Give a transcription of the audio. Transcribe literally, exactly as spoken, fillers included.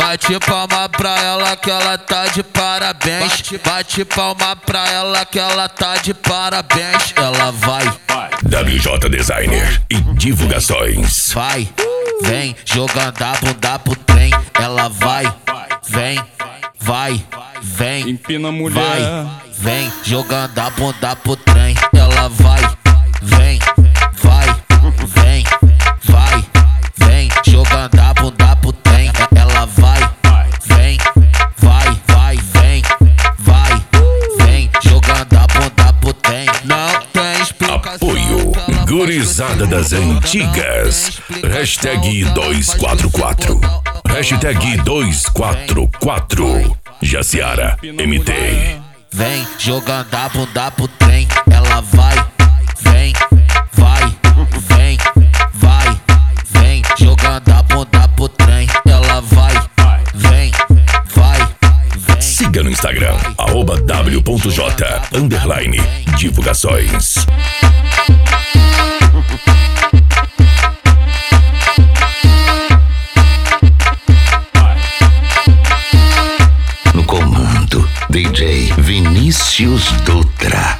Bate palma pra ela que ela tá de parabéns. Bate palma pra ela que ela tá de parabéns. Ela vai, W J Designer e divulgações. vai, vem, jogando a bunda pro trem. Ela vai, vem, vai, vem, empina a mulher. vai, vem, jogando a bunda pro trem. Ela vai, vem, vai, vem, vai, vem, jogando a bunda pro trem. Ela vai, vem, vai, vai, vem, vai, vem, jogando a bunda pro trem. Não tem explicação. Apoio Gurizada das Antigas. Hashtag dois quatro quatro. Hashtag dois quatro quatro. Jaciara M T. Vem, jogando a bunda pro trem. Ela vai, vem, vai, vem, vai, vem, jogando a bunda pro trem. Ela vai, vem, vai, vem. Siga no Instagram, arroba w.j underline divulgações. No comando, D J Vinícius Dutra.